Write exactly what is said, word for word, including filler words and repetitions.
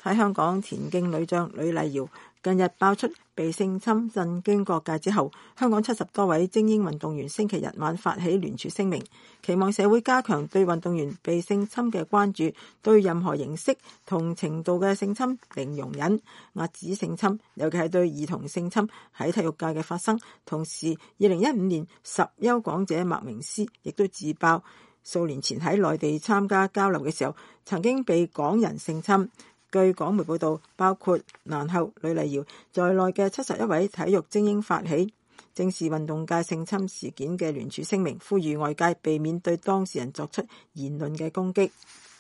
喺香港田徑女將呂麗瑤近日爆出被性侵震驚各界之後，香港七十多位精英運動員星期日晚發起聯署聲明，期望社會加強對運動員被性侵嘅關注，對任何形式同程度嘅性侵零容忍，遏止性侵，尤其係對兒童性侵喺體育界嘅發生。同時，二零一五年十優港姐麥明詩亦都自爆，數年前喺內地參加交流嘅時候，曾經被港人性侵。據港媒報道，包括蘭后呂麗瑤在內嘅七十一位體育精英發起正視運動界性侵事件嘅聯署聲明，呼籲外界避免對當事人作出言論嘅攻擊。